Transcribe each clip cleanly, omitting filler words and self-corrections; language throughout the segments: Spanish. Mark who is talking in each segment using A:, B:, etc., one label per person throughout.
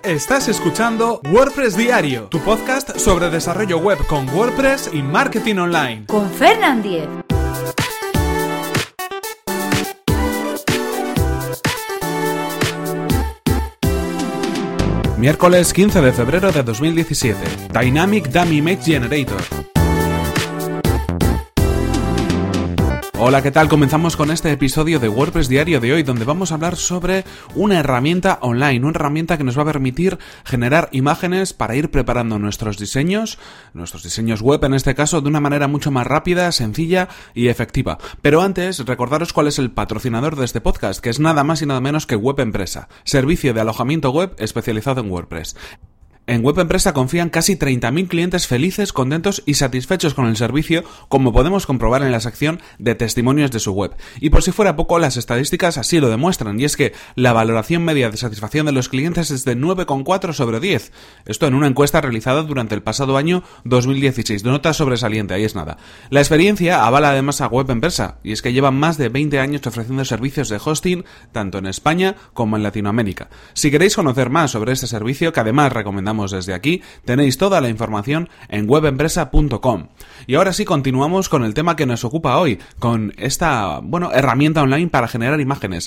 A: Estás escuchando WordPress Diario, tu podcast sobre desarrollo web con WordPress y marketing online.
B: Con Fernand Diez.
A: Miércoles 15 de febrero de 2017. Dynamic Dummy Image Generator. Hola, ¿qué tal? Comenzamos con este episodio de WordPress Diario de hoy, donde vamos a hablar sobre una herramienta online, una herramienta que nos va a permitir generar imágenes para ir preparando nuestros diseños web en este caso, de una manera mucho más rápida, sencilla y efectiva. Pero antes, recordaros cuál es el patrocinador de este podcast, que es nada más y nada menos que Web Empresa, servicio de alojamiento web especializado en WordPress. En Web Empresa confían casi 30.000 clientes felices, contentos y satisfechos con el servicio, como podemos comprobar en la sección de testimonios de su web. Y por si fuera poco, las estadísticas así lo demuestran, y es que la valoración media de satisfacción de los clientes es de 9,4 sobre 10. Esto en una encuesta realizada durante el pasado año 2016. Nota sobresaliente, ahí es nada. La experiencia avala además a Web Empresa, y es que llevan más de 20 años ofreciendo servicios de hosting, tanto en España como en Latinoamérica. Si queréis conocer más sobre este servicio, que además recomendamos desde aquí, tenéis toda la información en webempresa.com. Y ahora sí, continuamos con el tema que nos ocupa hoy, con esta, herramienta online para generar imágenes.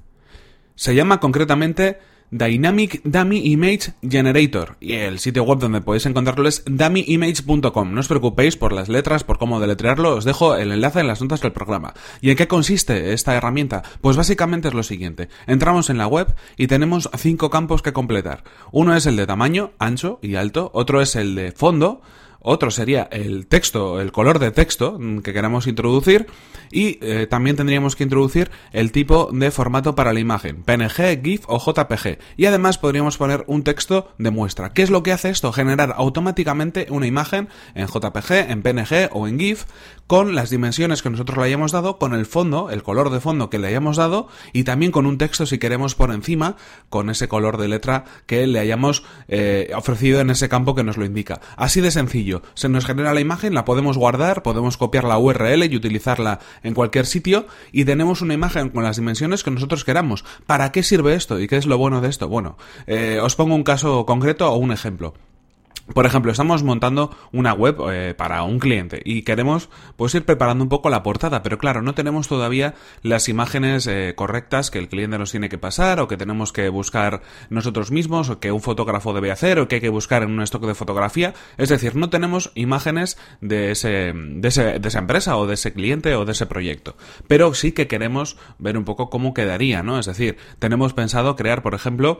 A: Se llama concretamente Dynamic Dummy Image Generator, y el sitio web donde podéis encontrarlo es dummyimage.com. No os preocupéis por las letras, por cómo deletrearlo, os dejo el enlace en las notas del programa. ¿Y en qué consiste esta herramienta? Pues básicamente es lo siguiente: entramos en la web y tenemos 5 campos que completar. Uno es el de tamaño, ancho y alto, otro es el de fondo, otro sería el texto, el color de texto que queramos introducir, y también tendríamos que introducir el tipo de formato para la imagen, PNG, GIF o JPG. Y además podríamos poner un texto de muestra. ¿Qué es lo que hace esto? Generar automáticamente una imagen en JPG, en PNG o en GIF con las dimensiones que nosotros le hayamos dado, con el fondo, el color de fondo que le hayamos dado, y también con un texto si queremos por encima, con ese color de letra que le hayamos ofrecido en ese campo que nos lo indica. Así de sencillo. Se nos genera la imagen, la podemos guardar, podemos copiar la URL y utilizarla en cualquier sitio, y tenemos una imagen con las dimensiones que nosotros queramos. ¿Para qué sirve esto? ¿Y qué es lo bueno de esto? Bueno, os pongo un caso concreto o un ejemplo. Por ejemplo, estamos montando una web para un cliente y queremos ir preparando un poco la portada, pero claro, no tenemos todavía las imágenes correctas que el cliente nos tiene que pasar, o que tenemos que buscar nosotros mismos, o que un fotógrafo debe hacer, o que hay que buscar en un stock de fotografía. Es decir, no tenemos imágenes de esa empresa o de ese cliente o de ese proyecto, pero sí que queremos ver un poco cómo quedaría, ¿no? Es decir, tenemos pensado crear, por ejemplo,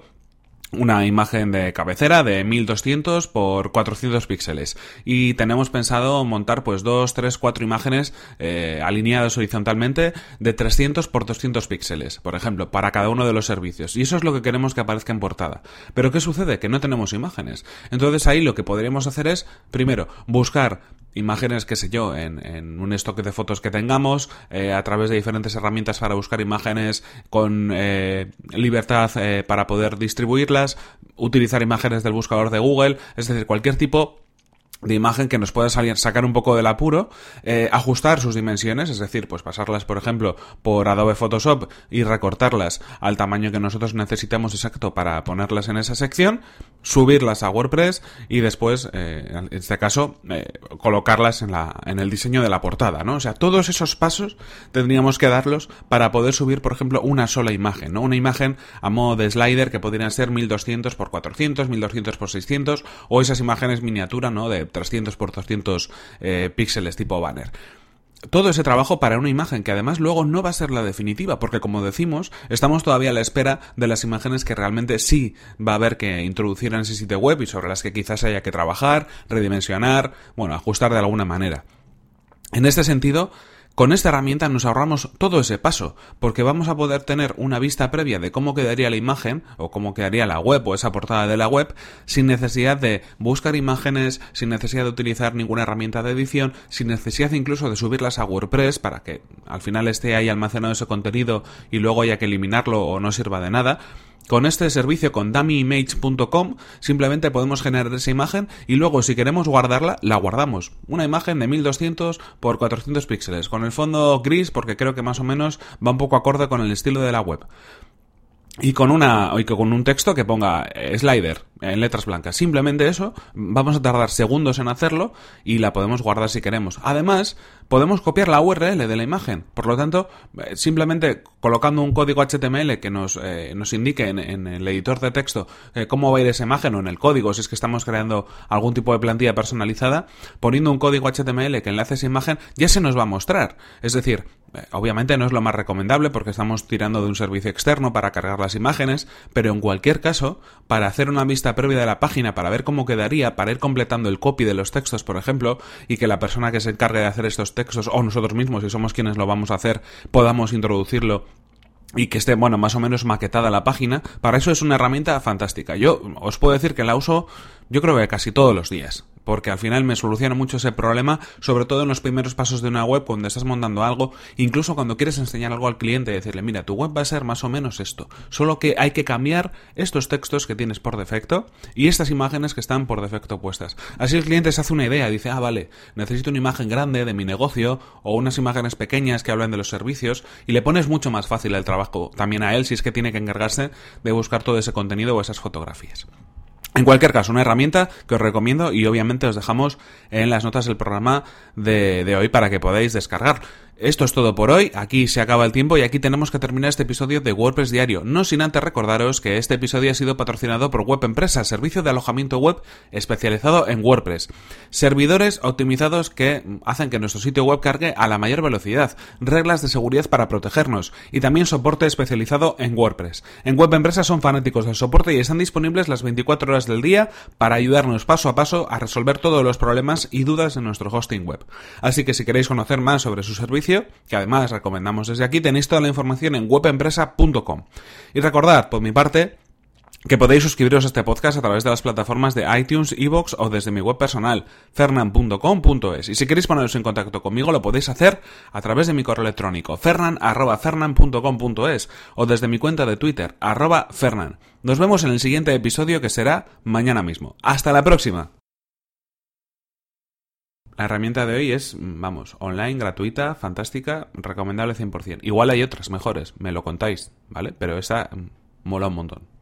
A: una imagen de cabecera de 1200 por 400 píxeles, y tenemos pensado montar 2, 3, 4 imágenes alineadas horizontalmente de 300 por 200 píxeles, por ejemplo, para cada uno de los servicios, y eso es lo que queremos que aparezca en portada. Pero ¿qué sucede? Que no tenemos imágenes. Entonces ahí lo que podríamos hacer es, primero, buscar imágenes, qué sé yo, en un stock de fotos que tengamos, a través de diferentes herramientas para buscar imágenes con libertad para poder distribuirlas, utilizar imágenes del buscador de Google, es decir, cualquier tipo de imagen que nos pueda sacar un poco del apuro, ajustar sus dimensiones, es decir, pasarlas, por ejemplo, por Adobe Photoshop y recortarlas al tamaño que nosotros necesitamos exacto para ponerlas en esa sección, subirlas a WordPress y después, en este caso, colocarlas en el diseño de la portada, ¿no? O sea, todos esos pasos tendríamos que darlos para poder subir, por ejemplo, una sola imagen, ¿no? Una imagen a modo de slider que podrían ser 1200 por 400, 1200 por 600, o esas imágenes miniatura, ¿no? De 300 por 200 píxeles tipo banner. Todo ese trabajo para una imagen que además luego no va a ser la definitiva, porque como decimos, estamos todavía a la espera de las imágenes que realmente sí va a haber que introducir en ese sitio web y sobre las que quizás haya que trabajar, redimensionar, ajustar de alguna manera. En este sentido, con esta herramienta nos ahorramos todo ese paso, porque vamos a poder tener una vista previa de cómo quedaría la imagen, o cómo quedaría la web o esa portada de la web, sin necesidad de buscar imágenes, sin necesidad de utilizar ninguna herramienta de edición, sin necesidad incluso de subirlas a WordPress para que al final esté ahí almacenado ese contenido y luego haya que eliminarlo o no sirva de nada. Con este servicio, con dummyimage.com, simplemente podemos generar esa imagen y luego, si queremos guardarla, la guardamos. Una imagen de 1200 por 400 píxeles, con el fondo gris, porque creo que más o menos va un poco acorde con el estilo de la web. y con un texto que ponga slider en letras blancas. Simplemente eso, vamos a tardar segundos en hacerlo y la podemos guardar si queremos. Además, podemos copiar la URL de la imagen. Por lo tanto, simplemente colocando un código HTML que nos indique en el editor de texto cómo va a ir esa imagen, o en el código, si es que estamos creando algún tipo de plantilla personalizada, poniendo un código HTML que enlace esa imagen, ya se nos va a mostrar. Es decir, obviamente no es lo más recomendable porque estamos tirando de un servicio externo para cargar las imágenes, pero en cualquier caso, para hacer una vista previa de la página, para ver cómo quedaría, para ir completando el copy de los textos, por ejemplo, y que la persona que se encargue de hacer estos textos, o nosotros mismos, si somos quienes lo vamos a hacer, podamos introducirlo y que esté, bueno, más o menos maquetada la página, para eso es una herramienta fantástica. Yo os puedo decir que la uso, yo creo que casi todos los días, porque al final me soluciona mucho ese problema, sobre todo en los primeros pasos de una web, cuando estás montando algo, incluso cuando quieres enseñar algo al cliente y decirle, mira, tu web va a ser más o menos esto, solo que hay que cambiar estos textos que tienes por defecto y estas imágenes que están por defecto puestas. Así el cliente se hace una idea, dice, vale, necesito una imagen grande de mi negocio o unas imágenes pequeñas que hablan de los servicios, y le pones mucho más fácil el trabajo también a él si es que tiene que encargarse de buscar todo ese contenido o esas fotografías. En cualquier caso, una herramienta que os recomiendo, y obviamente os dejamos en las notas del programa de hoy para que podáis descargar. Esto es todo por hoy, aquí se acaba el tiempo y aquí tenemos que terminar este episodio de WordPress Diario, no sin antes recordaros que este episodio ha sido patrocinado por Web Empresa, servicio de alojamiento web especializado en WordPress. Servidores optimizados que hacen que nuestro sitio web cargue a la mayor velocidad, reglas de seguridad para protegernos y también soporte especializado en WordPress. En Web Empresa son fanáticos del soporte y están disponibles las 24 horas del día para ayudarnos paso a paso a resolver todos los problemas y dudas de nuestro hosting web. Así que si queréis conocer más sobre su servicio, que además recomendamos desde aquí, tenéis toda la información en webempresa.com. Y recordad, por mi parte, que podéis suscribiros a este podcast a través de las plataformas de iTunes, iVoox o desde mi web personal, fernan.com.es. Y si queréis poneros en contacto conmigo, lo podéis hacer a través de mi correo electrónico, fernan@fernan.com.es, o desde mi cuenta de Twitter, @fernan. Nos vemos en el siguiente episodio, que será mañana mismo. ¡Hasta la próxima! La herramienta de hoy es, online, gratuita, fantástica, recomendable 100%. Igual hay otras mejores, me lo contáis, ¿vale? Pero esa mola un montón.